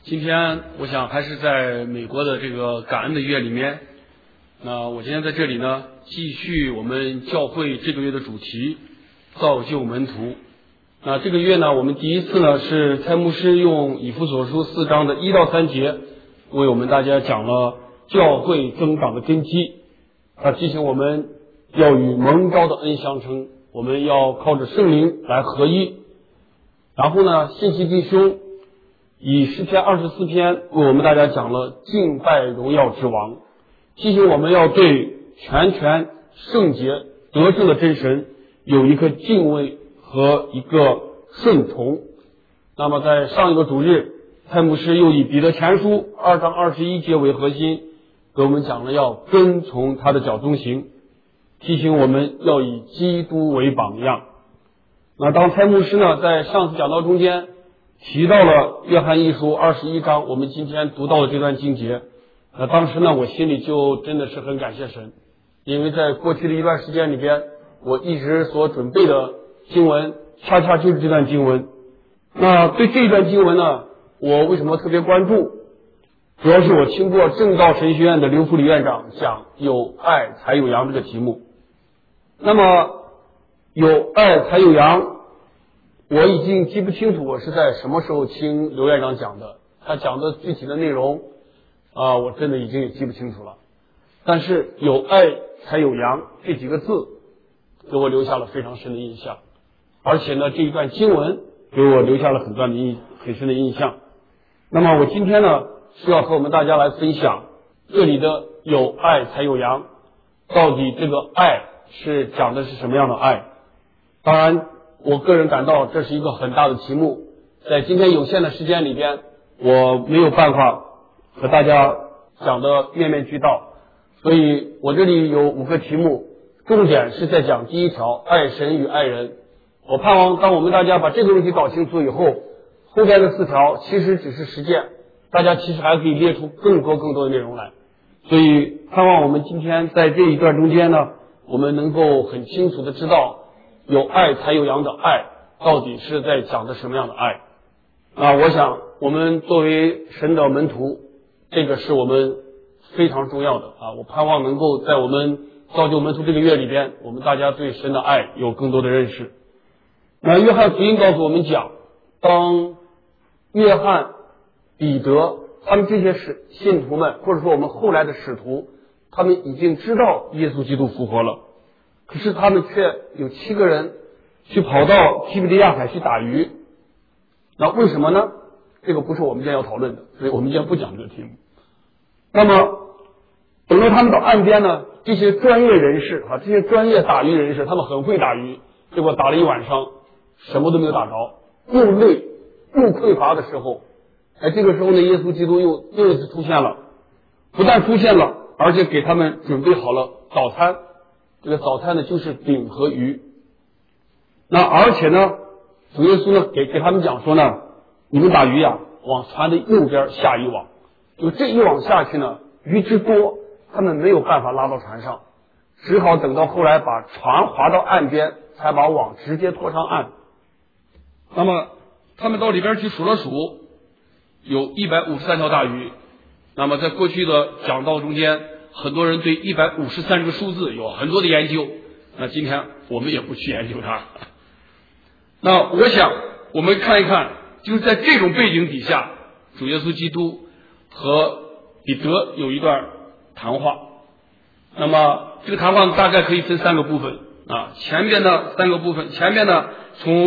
今天我想还是在美国的这个感恩的月里面，那我今天在这里呢，继续我们教会这个月的主题，造就门徒。那这个月呢，我们第一次呢是蔡牧师用以弗所书4章的1到3节，为我们大家讲了教会增长的根基。他提醒我们要与蒙召的恩相称，我们要靠着圣灵来合一。然后呢，信息弟兄以诗篇24篇为我们大家讲了敬拜荣耀之王，提醒我们要对全权圣洁得胜的真神有一颗敬畏和一个顺从。那么在上一个主日，蔡牧师又以彼得前书2章21节为核心，给我们讲了要跟从他的脚中行，提醒我们要以基督为榜样。那当蔡牧师呢在上次讲道中间提到了约翰一书21章，我们今天读到的这段经节，当时呢我心里就真的是很感谢神，因为在过去的一段时间里边，我一直所准备的经文恰恰就是这段经文。那对这段经文呢，我为什么特别关注？主要是我听过正道神学院的刘福礼院长讲有爱才有羊这个题目。那么有爱才有羊，我已经记不清楚我是在什么时候听刘院长讲的，他讲的具体的内容我真的已经也记不清楚了。但是有爱才有羊这几个字给我留下了非常深的印象，而且呢这一段经文给我留下了很深的印象。那么我今天呢是要和我们大家来分享这里的有爱才有羊，到底这个爱是讲的是什么样的爱。当然我个人感到这是一个很大的题目，在今天有限的时间里边，我没有办法和大家讲的面面俱到，所以我这里有5个题目，重点是在讲第一条，爱神与爱人。我盼望当我们大家把这个问题搞清楚以后，后边的4条其实只是实践，大家其实还可以列出更多的内容来。所以盼望我们今天在这一段中间呢，我们能够很清楚的知道有爱才有羊的爱到底是在讲的什么样的爱。我想我们作为神的门徒，这个是我们非常重要的我盼望能够在我们造就门徒这个月里边，我们大家对神的爱有更多的认识。那约翰福音告诉我们讲，当约翰、彼得他们这些信徒们，或者说我们后来的使徒，他们已经知道耶稣基督复活了，可是他们却有7个人去跑到提比利亚海去打鱼。那为什么呢？这个不是我们今天要讨论的，所以我们今天不讲这个题目。那么等到他们到岸边呢，这些专业人士这些专业打鱼人士，他们很会打鱼，结果打了一晚上什么都没有打着，又累又匮乏的时候，这个时候呢，耶稣基督又一次出现了，不但出现了，而且给他们准备好了早餐。这个早餐呢就是饼和鱼。那而且呢，主耶稣呢给他们讲说呢，你们打鱼往船的右边下一网，就这一网下去呢，鱼之多，他们没有办法拉到船上，只好等到后来把船划到岸边，才把网直接拖上岸。那么他们到里边去数了数，有153条大鱼。那么在过去的讲道中间，很多人对153这个数字有很多的研究，那今天我们也不去研究它。那我想我们看一看，就是在这种背景底下，主耶稣基督和彼得有一段谈话。那么这个谈话大概可以分3个部分前面的3个部分，前面呢从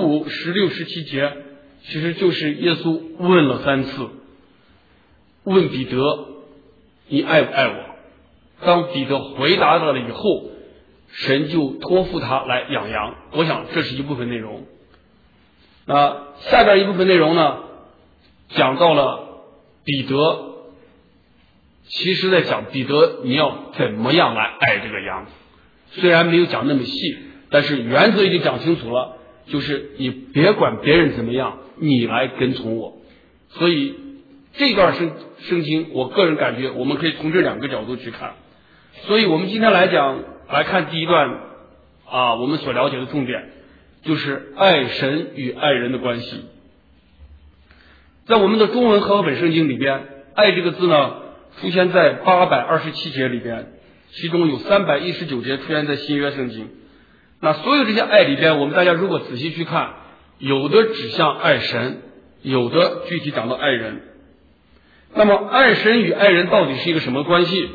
15、16、17节，其实就是耶稣问了3次，问彼得你爱不爱我。当彼得回答了以后，神就托付他来养羊。我想这是一部分内容。下边一部分内容呢，讲到了彼得，其实在讲彼得你要怎么样来爱这个羊。虽然没有讲那么细，但是原则已经讲清楚了，就是你别管别人怎么样，你来跟从我。所以这段圣经我个人感觉我们可以从这2个角度去看。所以我们今天来看第一段我们所了解的重点就是爱神与爱人的关系。 在我们的中文和合本圣经里边，爱这个字呢出现在827节里边，其中有319节出现在新约圣经。那所有这些爱里边，我们大家如果仔细去看，有的指向爱神，有的具体讲到爱人。那么爱神与爱人到底是一个什么关系？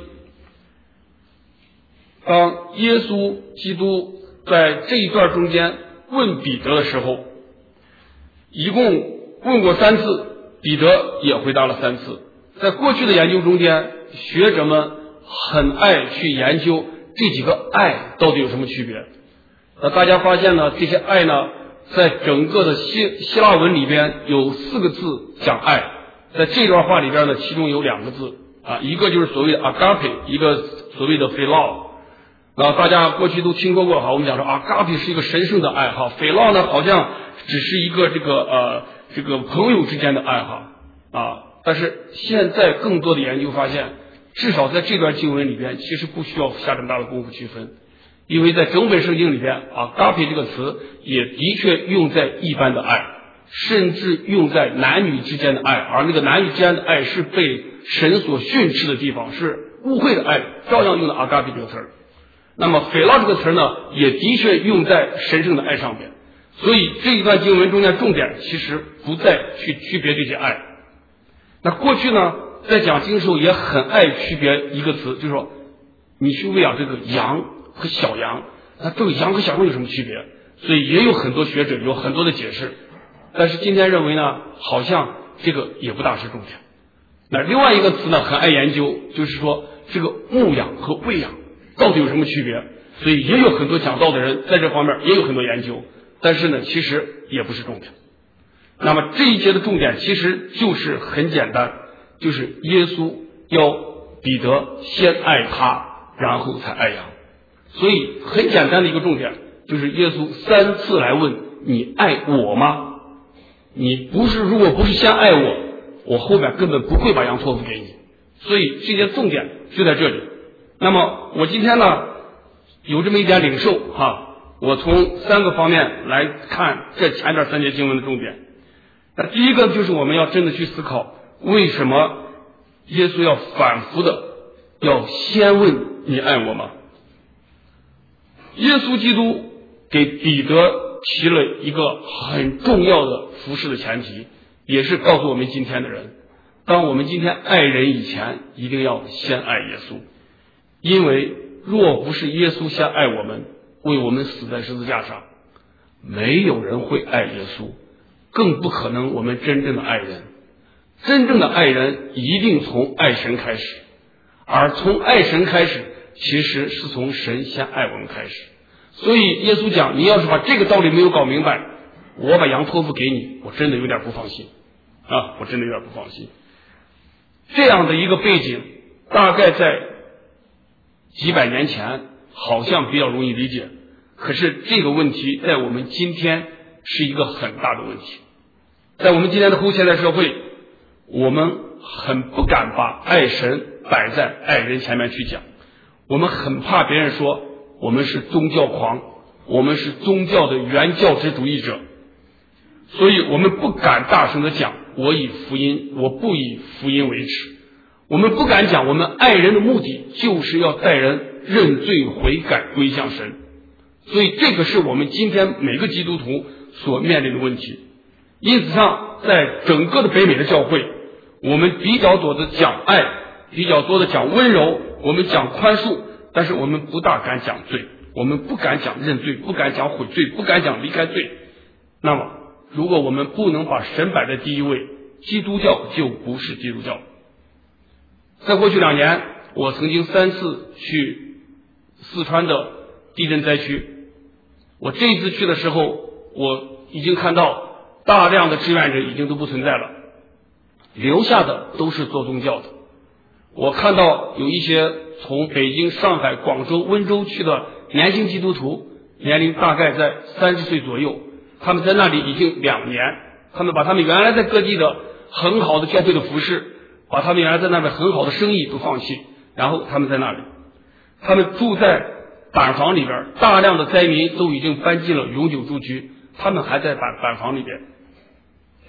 当耶稣基督在这一段中间问彼得的时候，一共问过3次，彼得也回答了3次。在过去的研究中间，学者们很爱去研究这几个爱到底有什么区别。大家发现呢，这些爱呢，在整个的希腊文里边有4个字讲爱，在这段话里边呢，其中有2个字一个就是所谓的 agape， 一个所谓的 philo。大家过去都听说过我们讲说agape是一个神圣的爱philo呢好像只是一个这个朋友之间的爱但是现在更多的研究发现，至少在这段经文里边，其实不需要下这么大的功夫区分。因为在整本圣经里边agape这个词也的确用在一般的爱，甚至用在男女之间的爱，而那个男女之间的爱是被神所训斥的地方，是污秽的爱，照样用的agape这个词儿。那么philo这个词呢，也的确用在神圣的爱上面。所以这一段经文中间重点其实不再去区别这些爱。那过去呢，在讲经的时候也很爱区别一个词，就是说你去喂养这个羊和小羊，那这个羊和小羊有什么区别？所以也有很多学者有很多的解释，但是今天认为呢，好像这个也不大是重点。那另外一个词呢，很爱研究，就是说这个牧养和喂养到底有什么区别？所以也有很多讲道的人在这方面也有很多研究，但是呢，其实也不是重点。那么这一节的重点其实就是很简单，就是耶稣要彼得先爱他，然后才爱羊。所以很简单的一个重点就是耶稣3次来问你爱我吗？你如果不是先爱我，我后面根本不会把羊托付给你。所以这些重点就在这里。那么我今天呢有这么一点领受我从3个方面来看这前边3节经文的重点。那第一个就是我们要真的去思考，为什么耶稣要反复的要先问你爱我吗？耶稣基督给彼得提了一个很重要的服事的前提，也是告诉我们今天的人，当我们今天爱人以前，一定要先爱耶稣。因为若不是耶稣先爱我们，为我们死在十字架上，没有人会爱耶稣，更不可能我们真正的爱人。真正的爱人一定从爱神开始，而从爱神开始，其实是从神先爱我们开始。所以耶稣讲，你要是把这个道理没有搞明白，我把羊托付给你，我真的有点不放心我真的有点不放心。这样的一个背景大概在几百年前好像比较容易理解，可是这个问题在我们今天是一个很大的问题。在我们今天的后现代社会，我们很不敢把爱神摆在爱人前面去讲，我们很怕别人说我们是宗教狂，我们是宗教的原教旨主义者，所以我们不敢大声的讲我不以福音为耻。我们不敢讲我们爱人的目的就是要带人认罪悔改归向神。所以这个是我们今天每个基督徒所面临的问题。因此上，在整个的北美的教会，我们比较多的讲爱，比较多的讲温柔，我们讲宽恕，但是我们不大敢讲罪，我们不敢讲认罪，不敢讲悔罪，不敢讲离开罪。那么如果我们不能把神摆在第一位，基督教就不是基督教。在过去2年，我曾经3次去四川的地震灾区。我这一次去的时候，我已经看到大量的志愿者已经都不存在了，留下的都是做宗教的。我看到有一些从北京、上海、广州、温州去的年轻基督徒，年龄大概在30岁左右，他们在那里已经2年，他们把他们原来在各地的很好的教会的服饰，把他们原来在那边很好的生意都放弃，然后他们在那里，他们住在板房里边，大量的灾民都已经搬进了永久住居，他们还在板房里边。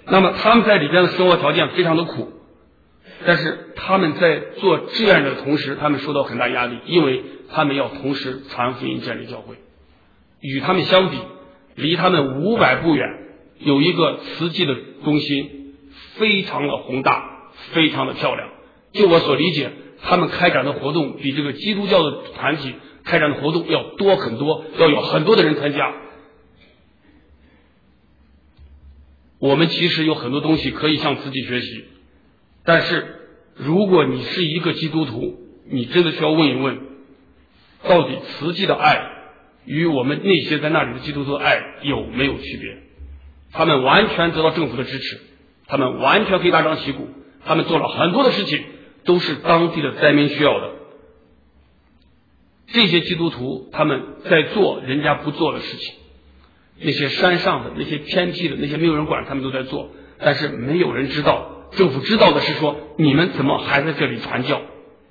那么他们在里边的生活条件非常的苦，但是他们在做志愿者的同时，他们受到很大压力，因为他们要同时传福音建立教会。与他们相比，离他们500步远有一个慈济的中心，非常的宏大，非常的漂亮。就我所理解，他们开展的活动比这个基督教的团体开展的活动要多很多，要有很多的人参加。我们其实有很多东西可以向慈济学习，但是如果你是一个基督徒，你真的需要问一问，到底慈济的爱与我们那些在那里的基督徒的爱有没有区别？他们完全得到政府的支持，他们完全可以大张旗鼓，他们做了很多的事情都是当地的灾民需要的。这些基督徒他们在做人家不做的事情，那些山上的，那些偏僻的，那些没有人管，他们都在做，但是没有人知道。政府知道的是说，你们怎么还在这里传教？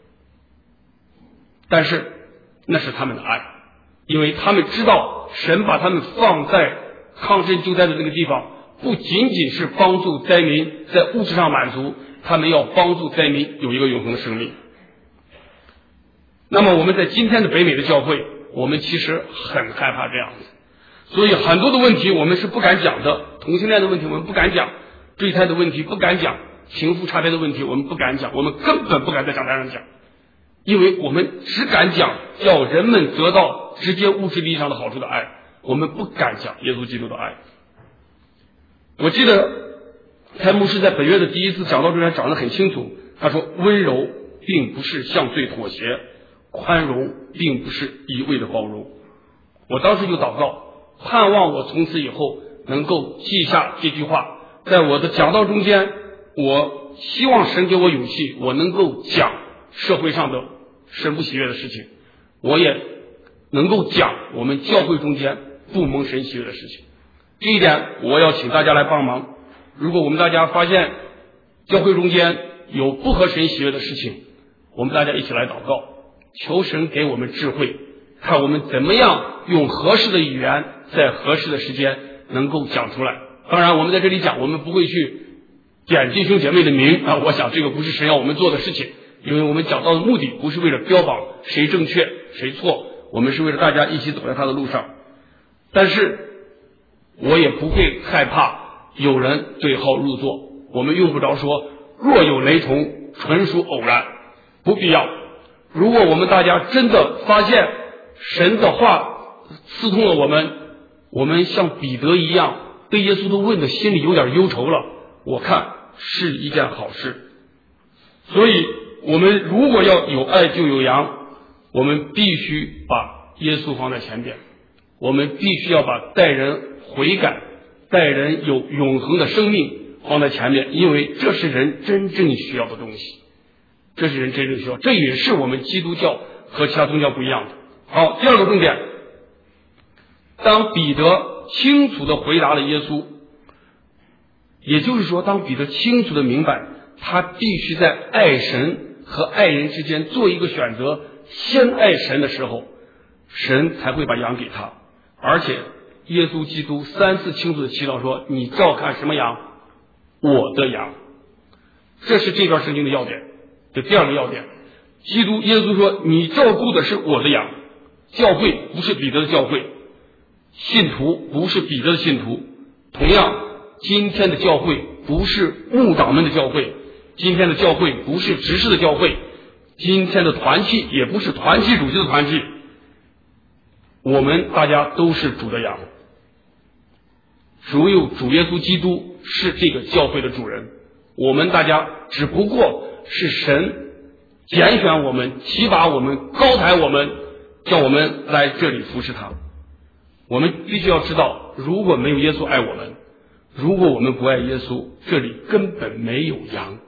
但是那是他们的爱，因为他们知道神把他们放在抗震救灾的那个地方，不仅仅是帮助灾民在物质上满足，他们要帮助灾民有一个永恒的生命。那么我们在今天的北美的教会，我们其实很害怕这样子，所以很多的问题我们是不敢讲的，同性恋的问题我们不敢讲，堕胎的问题不敢讲，贫富差别的问题我们不敢讲，我们根本不敢在讲台上讲，因为我们只敢讲叫人们得到直接物质利益上的好处的爱，我们不敢讲耶稣基督的爱。我记得蔡牧师在本月的第一次讲道中讲得很清楚，他说温柔并不是向罪妥协，宽容并不是一味的包容。我当时就祷告，盼望我从此以后能够记下这句话，在我的讲道中间，我希望神给我勇气，我能够讲社会上的神不喜悦的事情，我也能够讲我们教会中间不蒙神喜悦的事情。这一点我要请大家来帮忙。如果我们大家发现教会中间有不合神喜悦的事情，我们大家一起来祷告，求神给我们智慧，看我们怎么样用合适的语言在合适的时间能够讲出来。当然我们在这里讲，我们不会去点弟兄姐妹的名啊，我想这个不是神要我们做的事情，因为我们讲道的目的不是为了标榜谁正确谁错，我们是为了大家一起走在他的路上。但是我也不会害怕有人对号入座，我们用不着说若有雷同纯属偶然，不必要。如果我们大家真的发现神的话刺痛了我们，我们像彼得一样被耶稣都问的心里有点忧愁了，我看是一件好事。所以我们如果要有爱就有羊，我们必须把耶稣放在前边，我们必须要把带人悔改、带人有永恒的生命放在前面，因为这是人真正需要的东西，这是人真正需要，这也是我们基督教和其他宗教不一样的。好，第二个重点，当彼得清楚地回答了耶稣，也就是说当彼得清楚地明白他必须在爱神和爱人之间做一个选择，先爱神的时候，神才会把羊给他。而且耶稣基督3次清楚地祈祷说，你照看什么羊？我的羊。这是这段圣经的要点。这第二个要点，耶稣说你照顾的是我的羊。教会不是彼得的教会，信徒不是彼得的信徒。同样，今天的教会不是牧长们的教会，今天的教会不是执事的教会，今天的团契也不是团契主席的团契，我们大家都是主的羊。只有主耶稣基督是这个教会的主人，我们大家只不过是神拣选我们、提拔我们、高抬我们，叫我们来这里服侍他。我们必须要知道，如果没有耶稣爱我们，如果我们不爱耶稣，这里根本没有羊。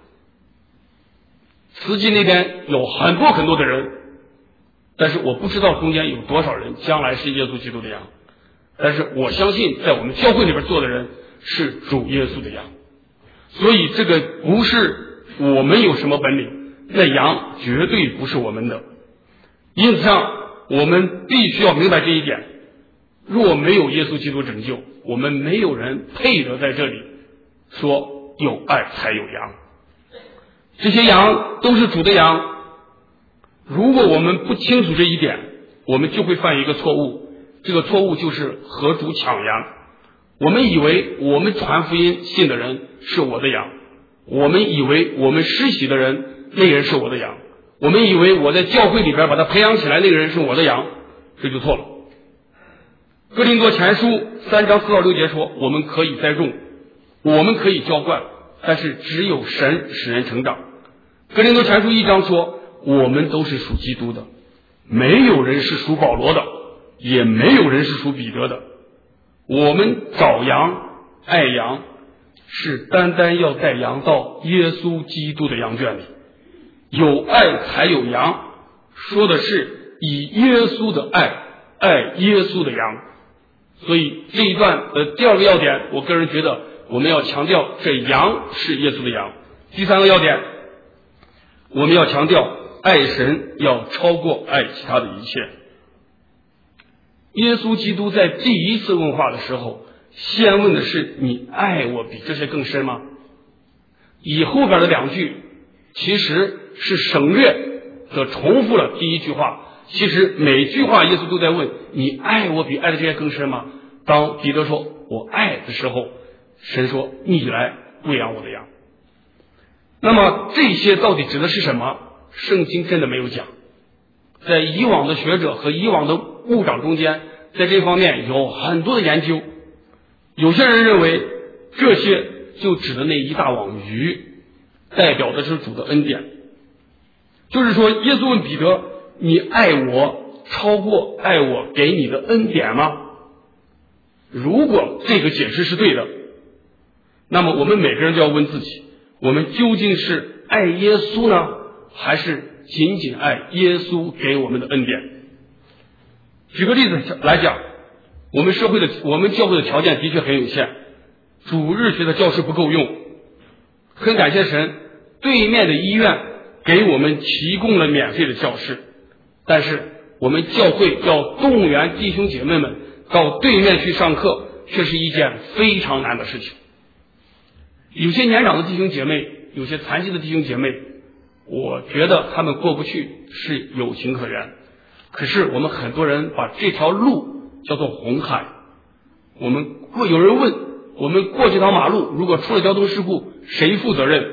慈济那边有很多很多的人，但是我不知道中间有多少人将来是耶稣基督的羊，但是我相信在我们教会里边做的人是主耶稣的羊。所以这个不是我们有什么本领，那羊绝对不是我们的。因此上我们必须要明白这一点，若没有耶稣基督拯救，我们没有人配得在这里说有爱才有羊，这些羊都是主的羊。如果我们不清楚这一点，我们就会犯一个错误，这个错误就是和主抢羊。我们以为我们传福音信的人是我的羊，我们以为我们施洗的人那个人是我的羊，我们以为我在教会里边把他培养起来那个人是我的羊，这就错了。哥林多前书3章4到6节说，我们可以栽种，我们可以浇灌，但是只有神使人成长。哥林多前书1章说，我们都是属基督的，没有人是属保罗的，也没有人是属彼得的。我们找羊爱羊，是单单要带羊到耶稣基督的羊圈里。有爱才有羊，说的是以耶稣的爱爱耶稣的羊。所以这一段的第二个要点，我个人觉得我们要强调这羊是耶稣的羊。第三个要点，我们要强调爱神要超过爱其他的一切。耶稣基督在第一次问话的时候，先问的是你爱我比这些更深吗？以后边的两句其实是省略的重复了第一句话，其实每句话耶稣都在问你爱我比爱的这些更深吗？当彼得说我爱的时候，神说你来喂养我的羊。那么这些到底指的是什么？圣经真的没有讲。在以往的学者和以往的牧长中间，在这方面有很多的研究。有些人认为这些就指的那一大网鱼代表的是主的恩典，就是说耶稣问彼得，你爱我超过爱我给你的恩典吗？如果这个解释是对的，那么我们每个人都要问自己，我们究竟是爱耶稣呢，还是仅仅爱耶稣给我们的恩典？举个例子来讲，我们教会的条件的确很有限，主日学的教室不够用，很感谢神，对面的医院给我们提供了免费的教室，但是我们教会要动员弟兄姐妹们到对面去上课，却是一件非常难的事情。有些年长的弟兄姐妹，有些残疾的弟兄姐妹，我觉得他们过不去是有情可原，可是我们很多人把这条路叫做红海。有人问我们过这条马路，如果出了交通事故，谁负责任？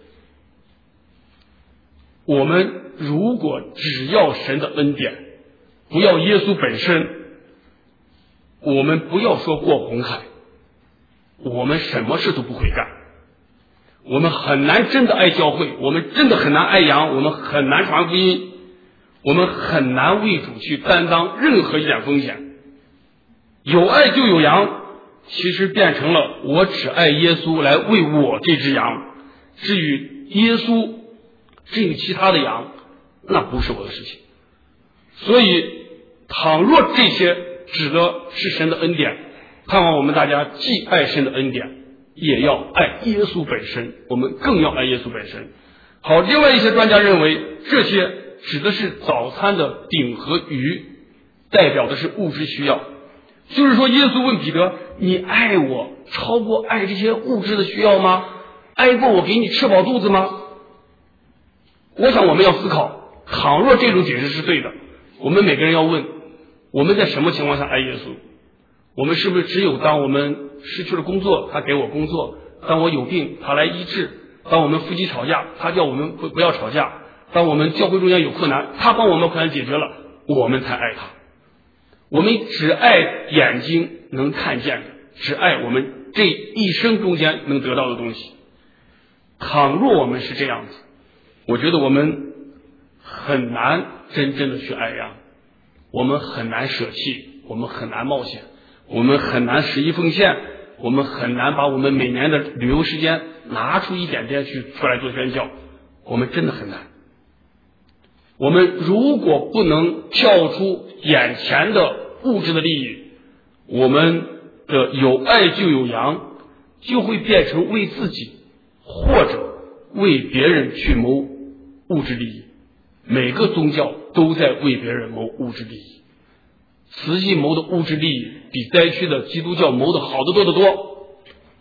我们如果只要神的恩典，不要耶稣本身，我们不要说过红海，我们什么事都不会干。我们很难真的爱教会，我们真的很难爱羊，我们很难传福音，我们很难为主去担当任何一点风险。有爱就有羊，其实变成了我只爱耶稣来喂我这只羊，至于耶稣至于其他的羊，那不是我的事情。所以倘若这些指的是神的恩典，盼望我们大家既爱神的恩典，也要爱耶稣本身，我们更要爱耶稣本身。好，另外一些专家认为这些指的是早餐的饼和鱼，代表的是物质需要。就是说耶稣问彼得，你爱我超过爱这些物质的需要吗？爱过我给你吃饱肚子吗？我想我们要思考，倘若这种解释是对的，我们每个人要问，我们在什么情况下爱耶稣？我们是不是只有当我们失去了工作，他给我工作；当我有病，他来医治；当我们夫妻吵架，他叫我们不要吵架；当我们教会中间有困难，他帮我们困难解决了，我们才爱他。我们只爱眼睛能看见的，只爱我们这一生中间能得到的东西。倘若我们是这样子，我觉得我们很难真正的去爱呀，我们很难舍弃，我们很难冒险，我们很难十一奉献，我们很难把我们每年的旅游时间拿出一点点出来做宣教，我们真的很难。我们如果不能跳出眼前的物质的利益，我们的有爱就有羊，就会变成为自己或者为别人去谋物质利益。每个宗教都在为别人谋物质利益，慈济谋的物质利益比灾区的基督教谋的好得多得多。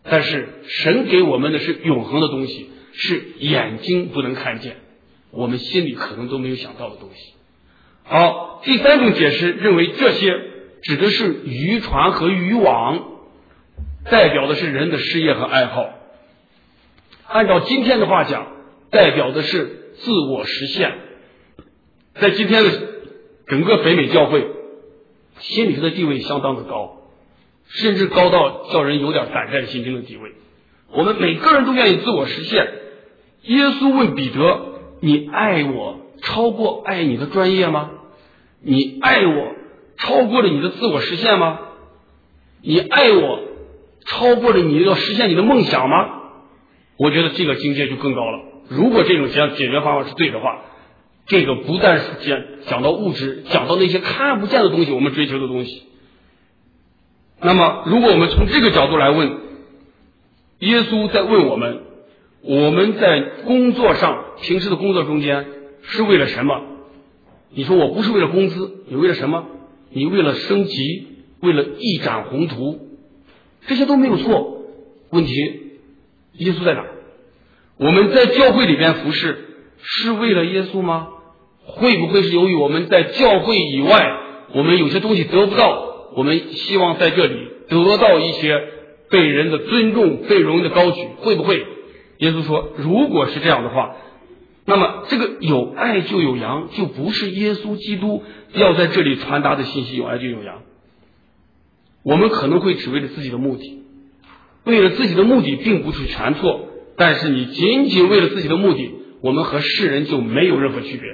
但是神给我们的是永恒的东西，是眼睛不能看见，我们心里可能都没有想到的东西。好，第三种解释认为这些指的是渔船和渔网，代表的是人的事业和爱好。按照今天的话讲，代表的是自我实现。在今天的整个北美教会，心理学的地位相当的高，甚至高到叫人有点胆战心惊的地位。我们每个人都愿意自我实现。耶稣问彼得，你爱我超过爱你的专业吗？你爱我超过了你的自我实现吗？你爱我超过了你要实现你的梦想吗？我觉得这个境界就更高了。如果这种解决方法是对的话，这个不但是讲到物质，讲到那些看不见的东西，我们追求的东西。那么如果我们从这个角度来问，耶稣在问我们，我们在工作上，平时的工作中间是为了什么？你说我不是为了工资，你为了什么？你为了升级，为了一展宏图，这些都没有错。问题耶稣在哪？我们在教会里边服侍是为了耶稣吗？会不会是由于我们在教会以外，我们有些东西得不到，我们希望在这里得到一些被人的尊重，被荣誉的高举？会不会？耶稣说，如果是这样的话，那么这个有爱就有羊，就不是耶稣基督要在这里传达的信息，有爱就有羊。我们可能会只为了自己的目的，为了自己的目的并不是全错，但是你仅仅为了自己的目的，我们和世人就没有任何区别。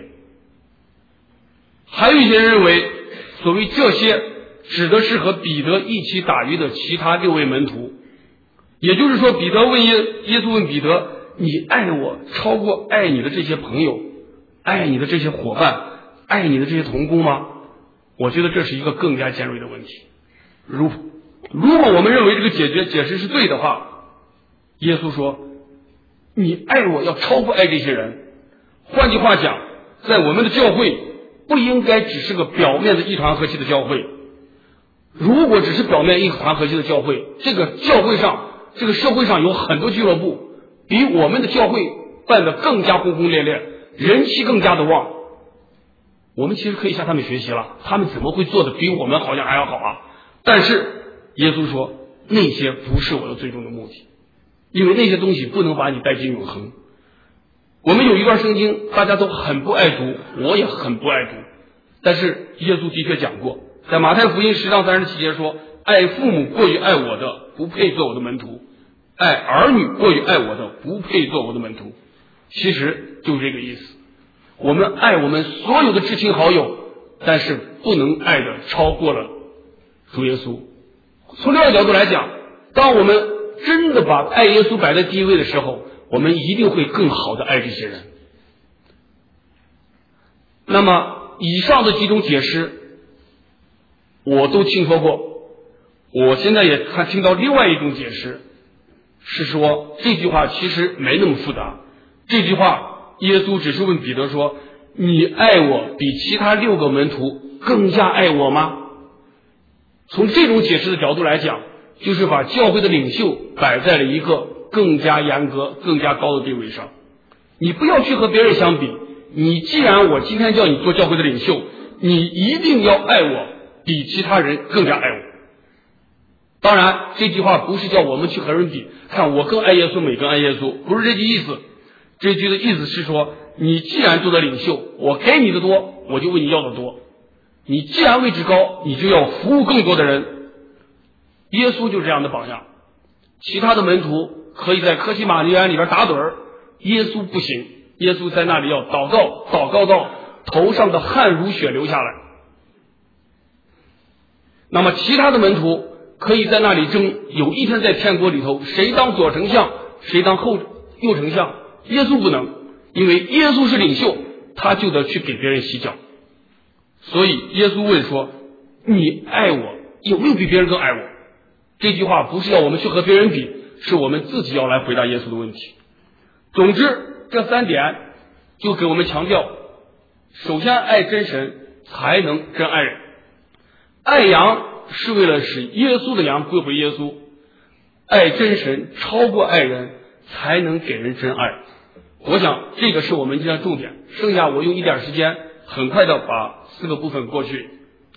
还有一些人认为，所谓这些指的是和彼得一起打鱼的其他6位门徒，也就是说，彼得问耶稣问彼得，你爱我超过爱你的这些朋友，爱你的这些伙伴，爱你的这些同工吗？我觉得这是一个更加尖锐的问题。如果我们认为这个解释是对的话，耶稣说，你爱我要超过爱这些人。换句话讲，在我们的教会不应该只是个表面的一团和气的教会。如果只是表面一团和气的教会，这个教会上，这个社会上有很多俱乐部比我们的教会办得更加轰轰烈烈，人气更加的旺。我们其实可以向他们学习了，他们怎么会做的比我们好像还要好啊？但是耶稣说，那些不是我的最终的目的，因为那些东西不能把你带进永恒。我们有一段圣经大家都很不爱读，我也很不爱读，但是耶稣的确讲过，在马太福音10章37节说，爱父母过于爱我的不配做我的门徒，爱儿女过于爱我的不配做我的门徒。其实就是这个意思。我们爱我们所有的至亲好友，但是不能爱的超过了主耶稣。从另外角度来讲，当我们真的把爱耶稣摆在第一位的时候，我们一定会更好的爱这些人。那么以上的几种解释我都听说过，我现在也听到另外一种解释，是说这句话其实没那么复杂。这句话耶稣只是问彼得说，你爱我比其他6个门徒更加爱我吗？从这种解释的角度来讲，就是把教会的领袖摆在了一个更加严格更加高的地位上。你不要去和别人相比，你既然我今天叫你做教会的领袖，你一定要爱我比其他人更加爱我。当然这句话不是叫我们去和人比，看我更爱耶稣，美更爱耶稣，不是这句意思。这句的意思是说，你既然做的领袖，我给你的多，我就为你要的多。你既然位置高，你就要服务更多的人。耶稣就是这样的榜样。其他的门徒可以在客西马尼园里边打盹儿，耶稣不行，耶稣在那里要祷告到头上的汗如雪流下来。那么其他的门徒可以在那里争，有一天在天国里头，谁当左丞相，谁当右丞相。耶稣不能，因为耶稣是领袖，他就得去给别人洗脚。所以耶稣问说，你爱我有没有比别人更爱我？这句话不是要我们去和别人比，是我们自己要来回答耶稣的问题。总之这3点就给我们强调，首先爱真神才能真爱人。爱羊是为了使耶稣的羊归回耶稣， 爱真神超过爱人，才能给人真爱。我想这个是我们今天的重点，剩下我用一点时间很快的把4个部分过去。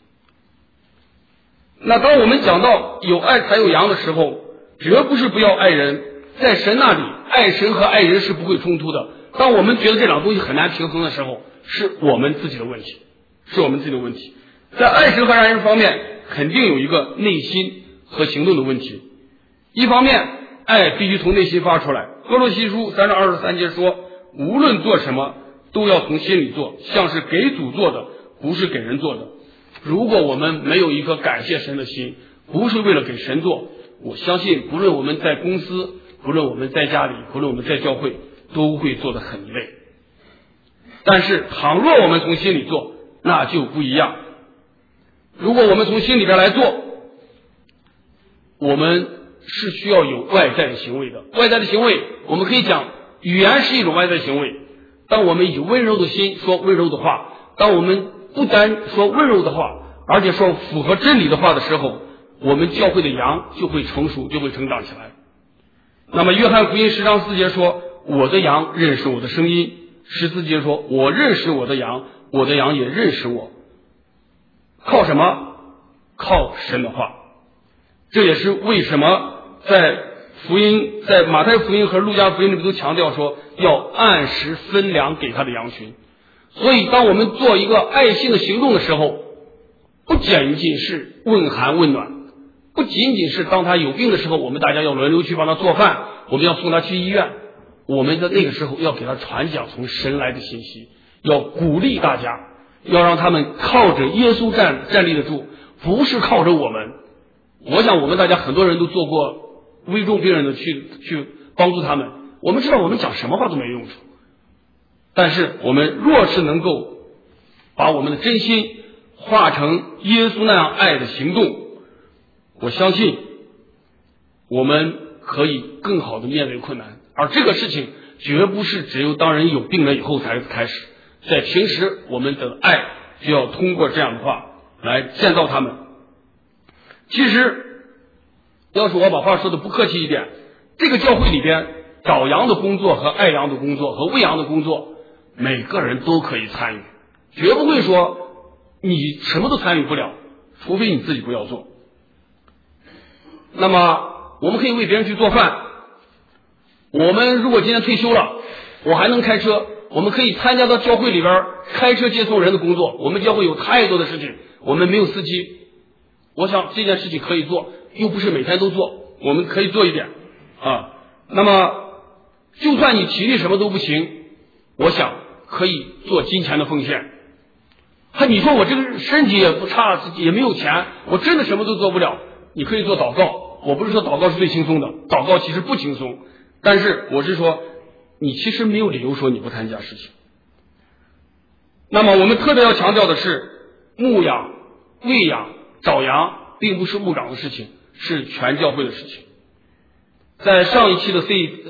那当我们讲到有爱才有羊的时候，绝不是不要爱人，在神那里爱神和爱人是不会冲突的。当我们觉得这两个东西很难平衡的时候，是我们自己的问题，在爱神和爱人方面肯定有一个内心和行动的问题。一方面爱必须从内心发出来，哥罗西书3章23节说，无论做什么都要从心里做，像是给主做的，不是给人做的。如果我们没有一颗感谢神的心，不是为了给神做，我相信不论我们在公司，不论我们在家里，不论我们在教会，都会做得很累。但是倘若我们从心里做，那就不一样。如果我们从心里边来做，我们是需要有外在的行为的。外在的行为我们可以讲语言是一种外在行为，当我们以温柔的心说温柔的话，当我们不单说温柔的话，而且说符合真理的话的时候，我们教会的羊就会成熟，就会成长起来。那么约翰福音10章4节说，我的羊认识我的声音。14节说，我认识我的羊，我的羊也认识我。靠什么？靠神的话。这也是为什么在马太福音和路加福音里面都强调说，要按时分粮给他的羊群。所以当我们做一个爱心的行动的时候，不仅仅是问寒问暖，不仅仅是当他有病的时候，我们大家要轮流去帮他做饭，我们要送他去医院，我们在那个时候要给他传讲从神来的信息，要鼓励大家，要让他们靠着耶稣站立得住，不是靠着我们。我想我们大家很多人都做过危重病人的去帮助他们，我们知道我们讲什么话都没用处，但是我们若是能够把我们的真心化成耶稣那样爱的行动，我相信我们可以更好的面对困难。而这个事情绝不是只有当人有病了以后才开始，在平时我们的爱就要通过这样的话来建造他们。其实要是我把话说的不客气一点，这个教会里边找羊的工作和爱羊的工作和喂羊的工作，每个人都可以参与，绝不会说你什么都参与不了，除非你自己不要做。那么我们可以为别人去做饭，我们如果今天退休了，我还能开车，我们可以参加到教会里边开车接送人的工作。我们教会有太多的事情，我们没有司机，我想这件事情可以做，又不是每天都做，我们可以做一点啊。那么就算你体力什么都不行，我想可以做金钱的奉献。你说我这个身体也不差，也没有钱，我真的什么都做不了，你可以做祷告。我不是说祷告是最轻松的，祷告其实不轻松，但是我是说你其实没有理由说你不参加事情。那么我们特别要强调的是，牧养、喂养、找羊并不是牧长的事情，是全教会的事情。在上一期的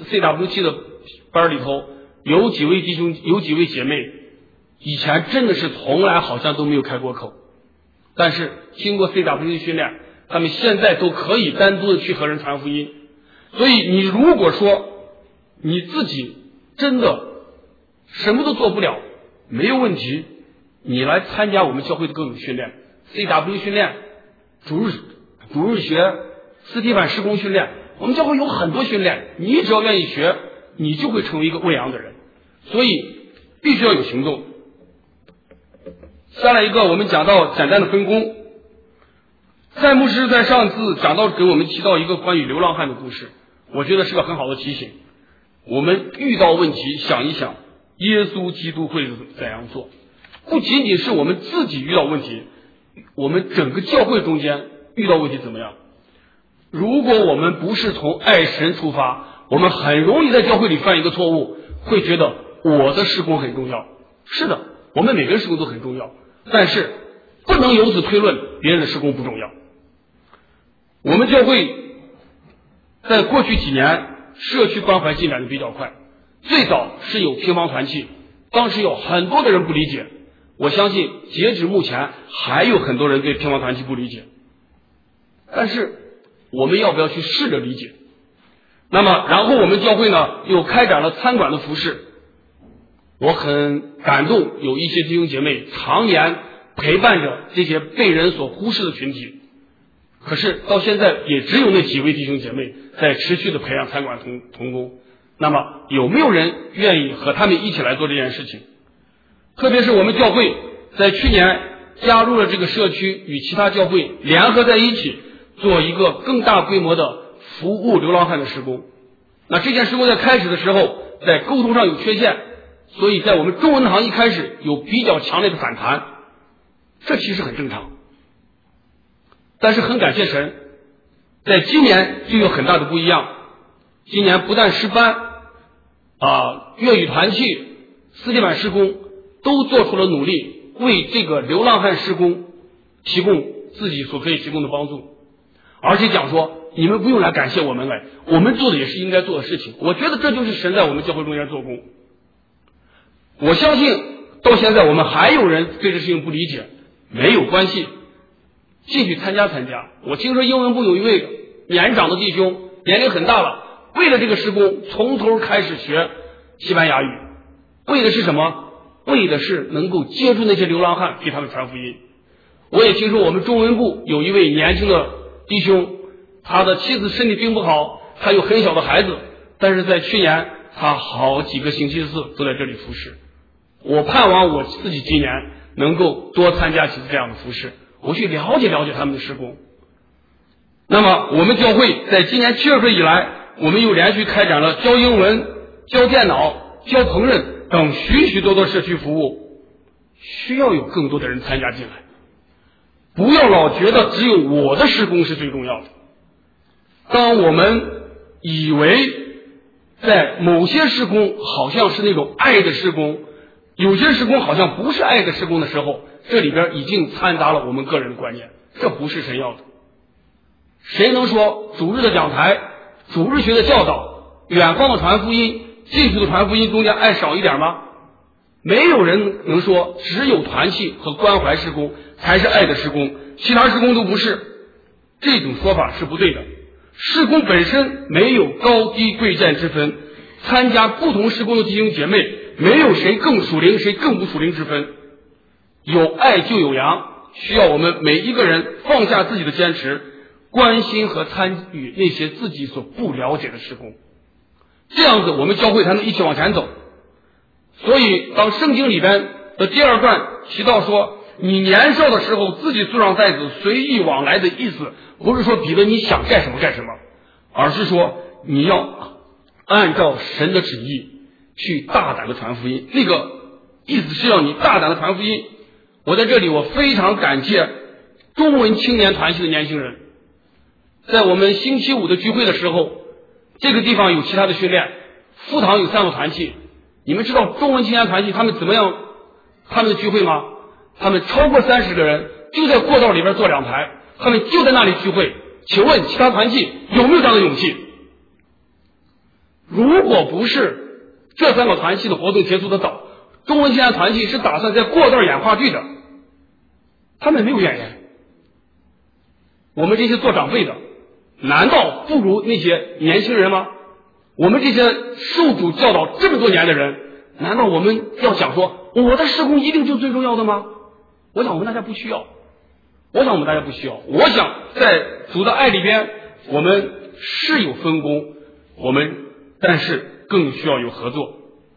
CWT 的班里头，有几位弟兄，有几位姐妹以前真的是从来好像都没有开过口，但是经过 CWT 训练，他们现在都可以单独的去和人传福音。所以你如果说你自己真的什么都做不了，没有问题，你来参加我们教会的各种训练， CW 训练、主日学、斯蒂凡施工训练，我们教会有很多训练，你只要愿意学，你就会成为一个喂羊的人。所以必须要有行动。下来一个，我们讲到简单的分工。蔡牧师在上次讲到给我们提到一个关于流浪汉的故事，我觉得是个很好的提醒。我们遇到问题想一想，耶稣基督会怎样做？不仅仅是我们自己遇到问题，我们整个教会中间遇到问题怎么样？如果我们不是从爱神出发，我们很容易在教会里犯一个错误，会觉得我的事工很重要。是的，我们每个人事工都很重要，但是不能由此推论别人的事工不重要。我们教会在过去几年社区关怀进展的比较快，最早是有乒乓团契，当时有很多的人不理解，我相信截止目前还有很多人对乒乓团契不理解，但是我们要不要去试着理解？ 那么然后我们教会呢又开展了餐馆的服事。我很感动，有一些弟兄姐妹常年陪伴着这些被人所忽视的群体，可是到现在也只有那几位弟兄姐妹在持续的培养餐馆同工。那么有没有人愿意和他们一起来做这件事情？特别是我们教会在去年加入了这个社区，与其他教会联合在一起做一个更大规模的服务流浪汉的施工。那这件施工在开始的时候在沟通上有缺陷，所以在我们中文堂一开始有比较强烈的反弹，这其实很正常。但是很感谢神，在今年就有很大的不一样。今年不但诗班粤语团契、斯蒂版施工都做出了努力，为这个流浪汉施工提供自己所可以提供的帮助，而且讲说你们不用来感谢我们来，我们做的也是应该做的事情。我觉得这就是神在我们教会中间做工。我相信到现在我们还有人对这事情不理解，没有关系，继续参加。我听说英文部有一位年长的弟兄，年龄很大了，为了这个施工从头开始学西班牙语，为的是什么？为的是能够接触那些流浪汉，给他们传福音。我也听说我们中文部有一位年轻的弟兄，他的妻子身体并不好，他有很小的孩子，但是在去年他好几个星期四都在这里服侍。我盼望我自己今年能够多参加几次这样的服侍，我去了解他们的施工。那么我们教会在今年7月份以来，我们又连续开展了教英文、教电脑、教烹饪等许许多多社区服务，需要有更多的人参加进来。不要老觉得只有我的施工是最重要的。当我们以为在某些施工好像是那种爱的施工，有些施工好像不是爱的施工的时候，这里边已经掺杂了我们个人的观念，这不是神要的。谁能说主日的讲台、主日学的教导、远方的传福音、近处的传福音中间爱少一点吗？没有人能说只有团契和关怀施工才是爱的施工，其他施工都不是。这种说法是不对的。施工本身没有高低贵贱之分，参加不同施工的弟兄姐妹没有谁更属灵谁更不属灵之分，有爱就有阳，需要我们每一个人放下自己的坚持，关心和参与那些自己所不了解的施工，这样子我们教会才能一起往前走。所以当圣经里边的第2段提到说你年少的时候自己束上带子随意往来的意思，不是说彼得你想干什么干什么，而是说你要按照神的旨意去大胆的传福音，那个意思是要你大胆的传福音。我在这里我非常感谢中文青年团契的年轻人，在我们星期5的聚会的时候，这个地方有其他的训练，副堂有3个团契。你们知道中文青年团契他们怎么样他们的聚会吗？他们超过30个人就在过道里边坐2排，他们就在那里聚会。请问其他团契有没有这样的勇气？如果不是这3个团契的活动结束的早，中文青年团契是打算在过道演话剧的，他们没有演员。我们这些做长辈的难道不如那些年轻人吗？我们这些受主教导这么多年的人，难道我们要想说我的施工一定就最重要的吗？我想我们大家不需要。我想在主的爱里边，我们是有分工，但是更需要有合作。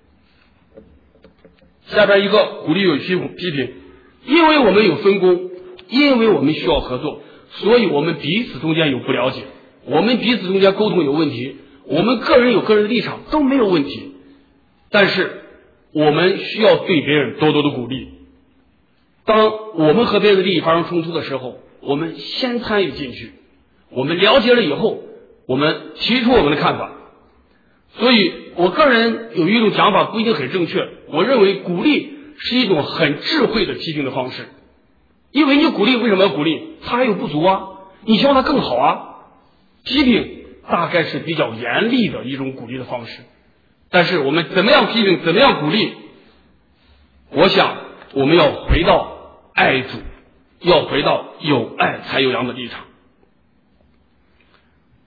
下边一个鼓励有批评，因为我们有分工，因为我们需要合作，所以我们彼此中间有不了解，我们彼此中间沟通有问题，我们个人有个人的立场都没有问题，但是我们需要对别人多多的鼓励。当我们和别人的利益发生冲突的时候，我们先参与进去，我们了解了以后，我们提出我们的看法。所以我个人有一种讲法不一定很正确，我认为鼓励是一种很智慧的批评的方式。因为你鼓励为什么要鼓励？他还有不足啊，你希望他更好啊。批评大概是比较严厉的一种鼓励的方式，但是我们怎么样批评，怎么样鼓励，我想我们要回到爱主，要回到有爱才有阳的立场。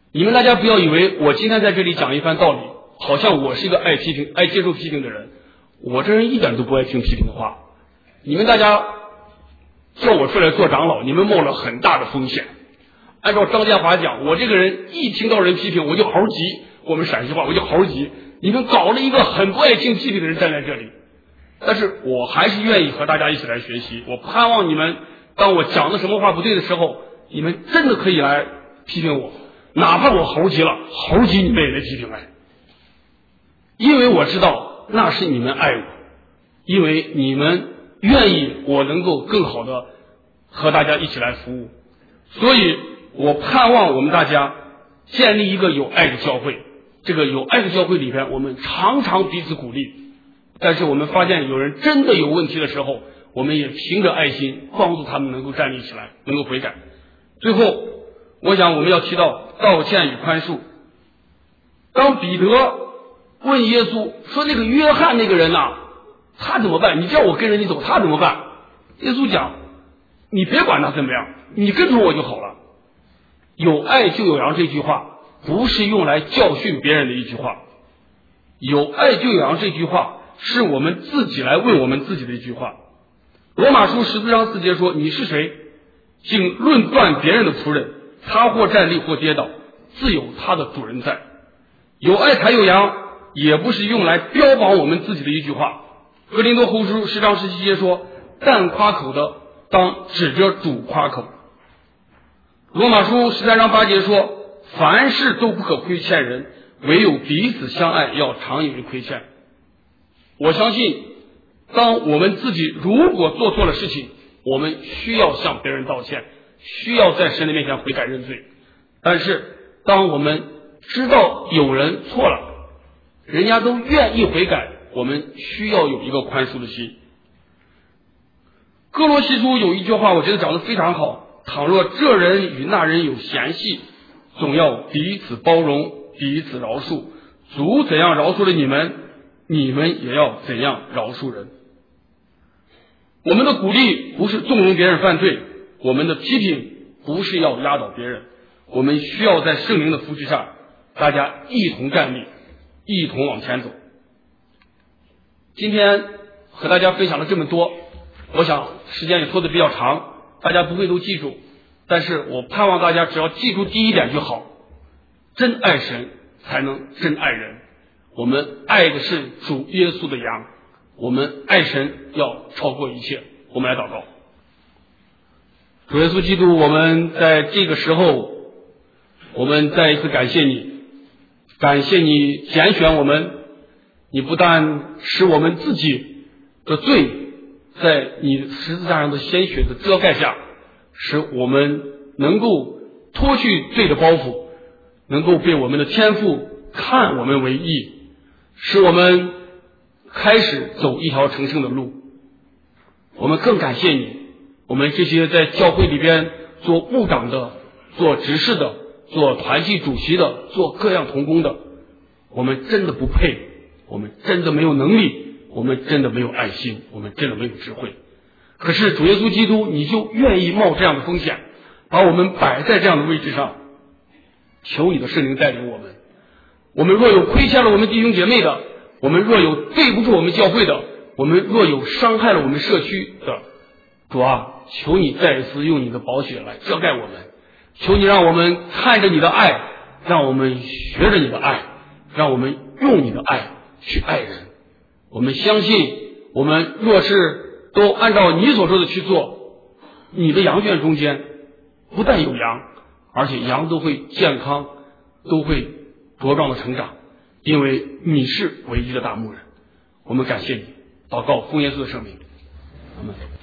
你们大家不要以为我今天在这里讲一番道理，好像我是一个爱批评、爱接受批评的人。我这人一点都不爱听批评的话。你们大家叫我出来做长老，你们冒了很大的风险。按照张建华讲，我这个人一听到人批评我就猴急，我们陕西话我就猴急。你们搞了一个很不爱听批评的人站在这里，但是我还是愿意和大家一起来学习。我盼望你们当我讲的什么话不对的时候，你们真的可以来批评我，哪怕我猴急了，猴急你们也来批评来，因为我知道那是你们爱我，因为你们愿意我能够更好的和大家一起来服务，所以我盼望我们大家建立一个有爱的教会。这个有爱的教会里边，我们常常彼此鼓励，但是我们发现有人真的有问题的时候，我们也凭着爱心帮助他们能够站立起来，能够悔改。最后我想我们要提到道歉与宽恕。当彼得问耶稣说那个约翰那个人他怎么办？你叫我跟着你走，他怎么办？耶稣讲，你别管他怎么样，你跟着我就好了。有爱就有羊这句话不是用来教训别人的一句话，有爱就有羊这句话是我们自己来问我们自己的一句话。罗马书14章4节说，你是谁，竟论断别人的仆人，他或站立或跌倒，自有他的主人在。有爱才有羊也不是用来标榜我们自己的一句话。哥林多后书10章17节说，但夸口的当指着主夸口。罗马书13章8节说，凡事都不可亏欠人，唯有彼此相爱，要常以为亏欠。我相信当我们自己如果做错了事情，我们需要向别人道歉，需要在神的面前悔改认罪。但是当我们知道有人错了，人家都愿意悔改，我们需要有一个宽恕的心。哥罗西书有一句话我觉得讲得非常好，倘若这人与那人有嫌隙，总要彼此包容，彼此饶恕。主怎样饶恕了你们，你们也要怎样饶恕人。我们的鼓励不是纵容别人犯罪，我们的批评不是要压倒别人，我们需要在圣灵的扶持下，大家一同站立，一同往前走。今天和大家分享了这么多，我想时间也拖得比较长，大家不会都记住，但是我盼望大家只要记住第一点就好，真爱神才能真爱人。我们爱的是主耶稣的羊，我们爱神要超过一切。我们来祷告。主耶稣基督，我们在这个时候，我们再一次感谢你，感谢你拣选我们，你不但使我们自己的罪在你十字架上的鲜血的遮盖下，使我们能够脱去罪的包袱，能够被我们的天父看我们为义，使我们开始走一条成圣的路。我们更感谢你，我们这些在教会里边做务长的，做执事的，做团契主席的，做各样同工的，我们真的不配，我们真的没有能力，我们真的没有爱心，我们真的没有智慧。可是主耶稣基督，你就愿意冒这样的风险，把我们摆在这样的位置上，求你的圣灵带领我们。我们若有亏欠了我们弟兄姐妹的，我们若有对不住我们教会的，我们若有伤害了我们社区的，主啊，求你再一次用你的宝血来遮盖我们，求你让我们看着你的爱，让我们学着你的爱，让我们用你的爱去爱人。我们相信，我们若是都按照你所说的去做，你的羊圈中间不但有羊，而且羊都会健康，都会茁壮的成长，因为你是唯一的大牧人。我们感谢你，祷告奉耶稣的圣名，阿们。